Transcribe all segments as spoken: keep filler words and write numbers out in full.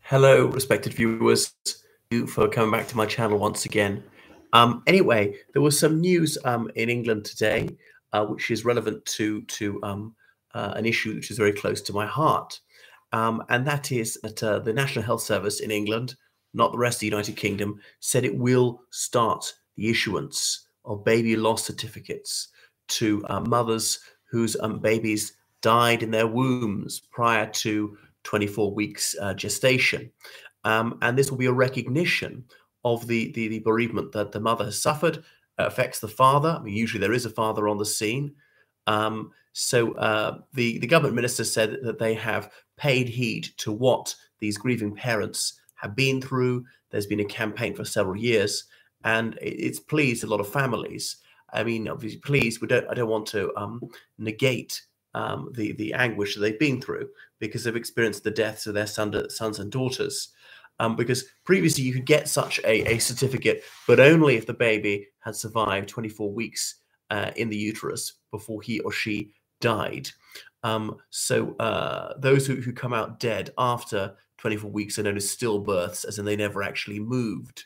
Hello, respected viewers. Thank you for coming back to my channel once again. Um, anyway, there was some news um, in England today, uh, which is relevant to to um, uh, an issue which is very close to my heart, um, and that is that uh, the National Health Service in England, not the rest of the United Kingdom, said it will start the issuance of baby loss certificates to uh, mothers whose um, babies died in their wombs prior to twenty-four weeks uh, gestation. Um, and this will be a recognition of the, the, the bereavement that the mother has suffered, uh, affects the father. I mean, usually there is a father on the scene. Um, so uh, the, the government minister said that they have paid heed to what these grieving parents have been through. There's been a campaign for several years, and it's pleased a lot of families. I mean, obviously, please, we don't. I don't want to um, negate um, the the anguish that they've been through because they've experienced the deaths of their son, sons and daughters. Um, because previously you could get such a, a certificate, but only if the baby had survived twenty-four weeks uh, in the uterus before he or she died. Um, so uh, those who, who come out dead after twenty-four weeks are known as stillbirths, as in they never actually moved.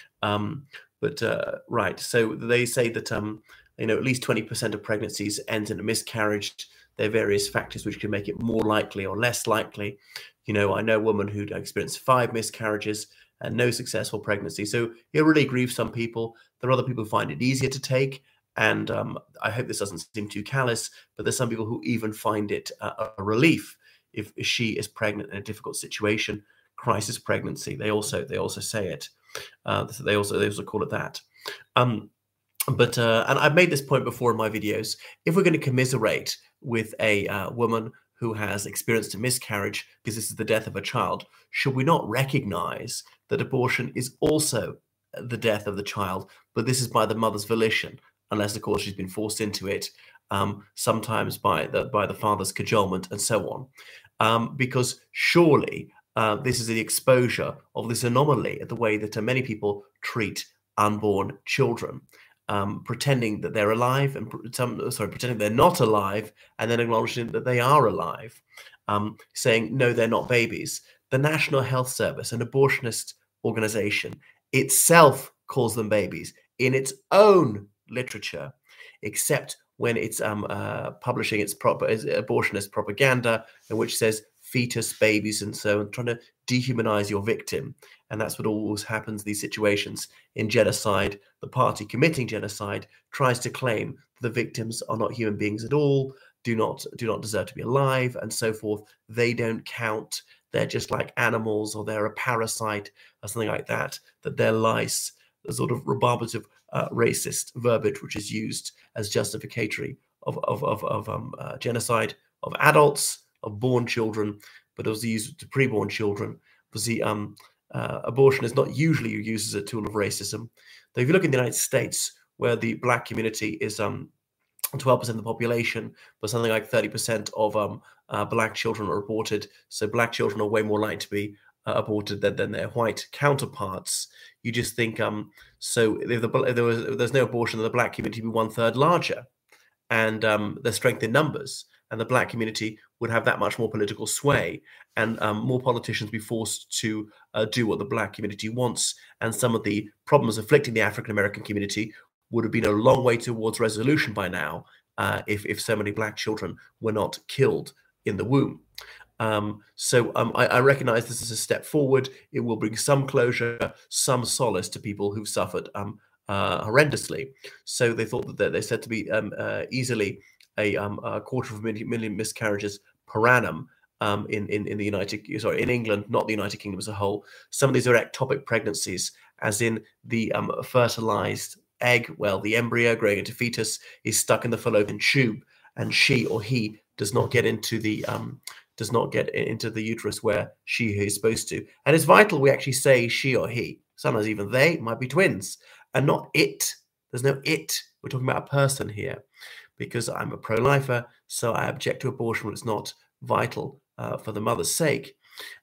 Um, but uh, right, so they say that um, you know at least twenty percent of pregnancies end in a miscarriage. There are various factors which can make it more likely or less likely. You know, I know a woman who experienced five miscarriages and no successful pregnancy. So it really grieves some people. There are other people who find it easier to take. And um, I hope this doesn't seem too callous, but there's some people who even find it a, a relief if she is pregnant in a difficult situation, crisis pregnancy. They also they also say it. Uh, they also they also call it that. Um, but uh, and I've made this point before in my videos. If we're going to commiserate with a uh, woman who has experienced a miscarriage because this is the death of a child, should we not recognize that abortion is also the death of the child, but this is by the mother's volition, unless of course she's been forced into it, um, sometimes by the by the father's cajolement and so on, um, because surely uh, this is the exposure of this anomaly at the way that uh, many people treat unborn children. Um, pretending that they're alive and some, sorry, pretending they're not alive, and then acknowledging that they are alive, um, saying no, they're not babies. The National Health Service, an abortionist organization, itself calls them babies in its own literature, except when it's um, uh, publishing its proper abortionist propaganda, in which says fetus, babies, and so on, trying to dehumanize your victim. And that's what always happens in these situations. In genocide, the party committing genocide tries to claim the victims are not human beings at all, do not do not deserve to be alive, and so forth. They don't count. They're just like animals, or they're a parasite, or something like that, that they're lice, the sort of rebarbative uh, racist verbiage which is used as justificatory of, of, of, of um, uh, genocide of adults, of born children, but also used to preborn children. Because the um, uh, abortion is not usually used as a tool of racism. Though if you look in the United States, where the black community is um, twelve percent of the population, but something like thirty percent of um, uh, black children are aborted. So black children are way more likely to be uh, aborted than, than their white counterparts. You just think, um, so if, the, if there was if there's no abortion, then the black community would be one third larger, and um, their strength in numbers, and the black community would have that much more political sway, and um, more politicians be forced to uh, do what the black community wants, and some of the problems afflicting the African American community would have been a long way towards resolution by now uh, if, if so many black children were not killed in the womb. Um, so um, I, I recognize this is a step forward. It will bring some closure, some solace to people who've suffered um, uh, horrendously. So they thought that they said to be um, uh, easily a, um, a quarter of a million, million miscarriages per annum um, in, in, in the United, sorry, in England, not the United Kingdom as a whole. Some of these are ectopic pregnancies, as in the um, fertilized egg, well, the embryo growing into fetus is stuck in the fallopian tube, and she or he does not get into the um, does not get into the uterus where she is supposed to. And it's vital we actually say she or he. Sometimes even they might be twins, and not it. There's no it. We're talking about a person here, because I'm a pro-lifer, so I object to abortion when it's not vital uh, for the mother's sake.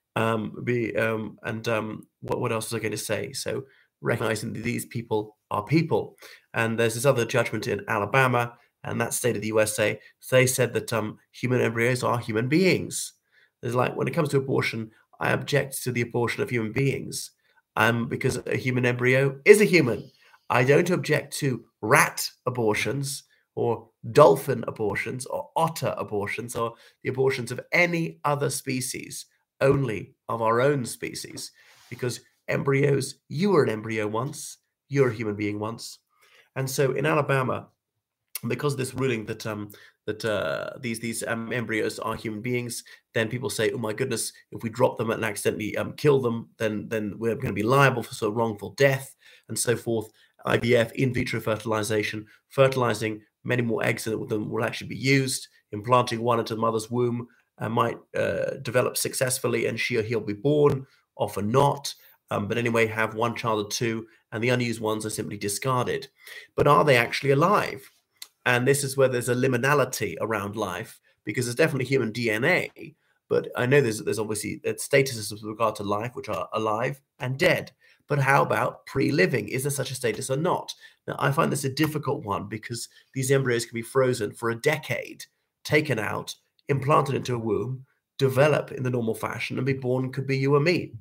Um, be, um, and um, what, what else was I going to say? So recognizing that these people are people. And there's this other judgment in Alabama, and that state of the U S A. So they said that um, human embryos are human beings. There's like, when it comes to abortion, I object to the abortion of human beings, um, because a human embryo is a human. I don't object to rat abortions or dolphin abortions or otter abortions or the abortions of any other species, only of our own species, because embryos, you were an embryo once, you're a human being once. And so in Alabama, because of this ruling that um, that uh, these these um, embryos are human beings, then people say, "Oh my goodness, if we drop them and accidentally um, kill them, then then we're going to be liable for sort of wrongful death and so forth." I V F, in vitro fertilization, fertilizing many more eggs than than will actually be used, implanting one into the mother's womb, uh, might uh, develop successfully, and she or he'll be born, often not. Um, but anyway, have one child or two, and the unused ones are simply discarded. But are they actually alive? And this is where there's a liminality around life, because there's definitely human D N A, but I know there's there's obviously statuses with regard to life, which are alive and dead. But how about pre-living? Is there such a status or not? Now, I find this a difficult one because these embryos can be frozen for a decade, taken out, implanted into a womb, develop in the normal fashion, and be born, could be you or me.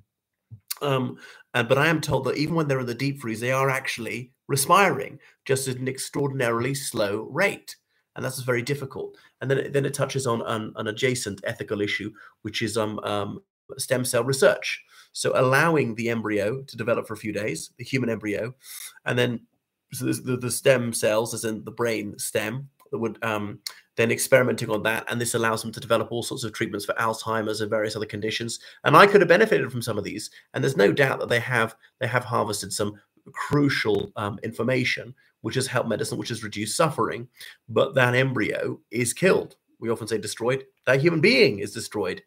Um, uh, but I am told that even when they're in the deep freeze, they are actually respiring, just at an extraordinarily slow rate. And that's very difficult. And then it, then it touches on an, an adjacent ethical issue, which is um, um, stem cell research. So allowing the embryo to develop for a few days, the human embryo, and then so the, the stem cells, as in the brain stem, that would um, then experimenting on that, and this allows them to develop all sorts of treatments for Alzheimer's and various other conditions. And I could have benefited from some of these, and there's no doubt that they have they have harvested some crucial um, information, which has helped medicine, which has reduced suffering. But that embryo is killed. We often say destroyed. That human being is destroyed.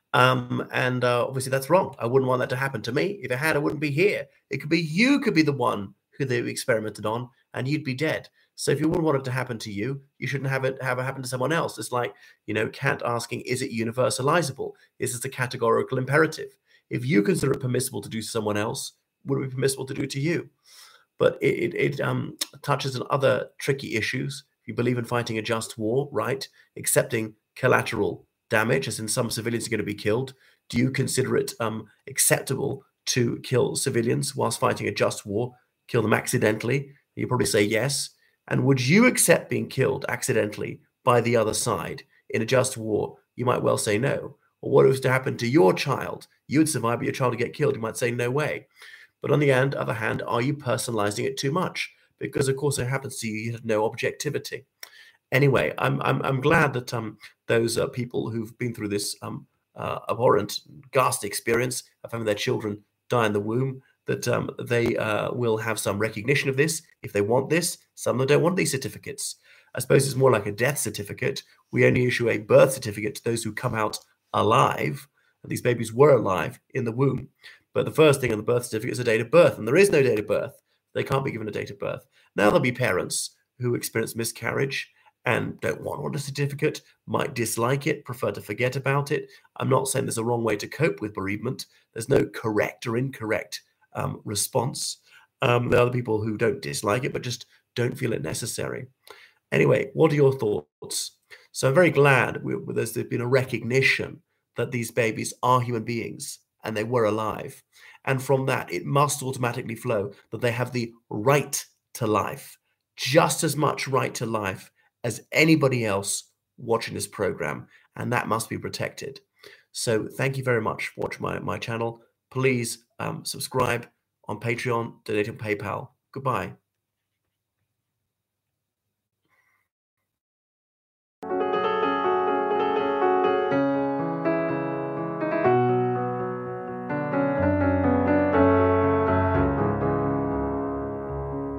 Um, and uh, obviously that's wrong. I wouldn't want that to happen to me. If it had, I wouldn't be here. It could be you could be the one who they experimented on, and you'd be dead. So if you wouldn't want it to happen to you, you shouldn't have it have it happen to someone else. It's like, you know, Kant asking, is it universalizable? Is this a categorical imperative? If you consider it permissible to do to someone else, would it be permissible to do to you? But it, it, it um, touches on other tricky issues. If you believe in fighting a just war, right, accepting collateral damage, as in some civilians are going to be killed, do you consider it um, acceptable to kill civilians whilst fighting a just war, kill them accidentally? You probably say yes. And would you accept being killed accidentally by the other side in a just war? You might well say no. Or what was to happen to your child? You would survive, but your child would get killed. You might say no way. But on the end, other hand, are you personalizing it too much? Because of course it happens to you. You have no objectivity. Anyway, I'm I'm I'm glad that um those uh, people who've been through this um uh, abhorrent, ghastly experience of having their children die in the womb, that um, they uh, will have some recognition of this if they want this. Some of them don't want these certificates. I suppose it's more like a death certificate. We only issue a birth certificate to those who come out alive. And these babies were alive in the womb. But the first thing on the birth certificate is a date of birth, and there is no date of birth. They can't be given a date of birth. Now there'll be parents who experience miscarriage and don't want a certificate, might dislike it, prefer to forget about it. I'm not saying there's a wrong way to cope with bereavement. There's no correct or incorrect um, response. Um, there are other people who don't dislike it, but just don't feel it necessary. Anyway, what are your thoughts? So I'm very glad we, there's been a recognition that these babies are human beings and they were alive. And from that, it must automatically flow that they have the right to life, just as much right to life as anybody else watching this program, and that must be protected. So thank you very much for watching my, my channel. Please um, subscribe on Patreon, donate on PayPal. Goodbye.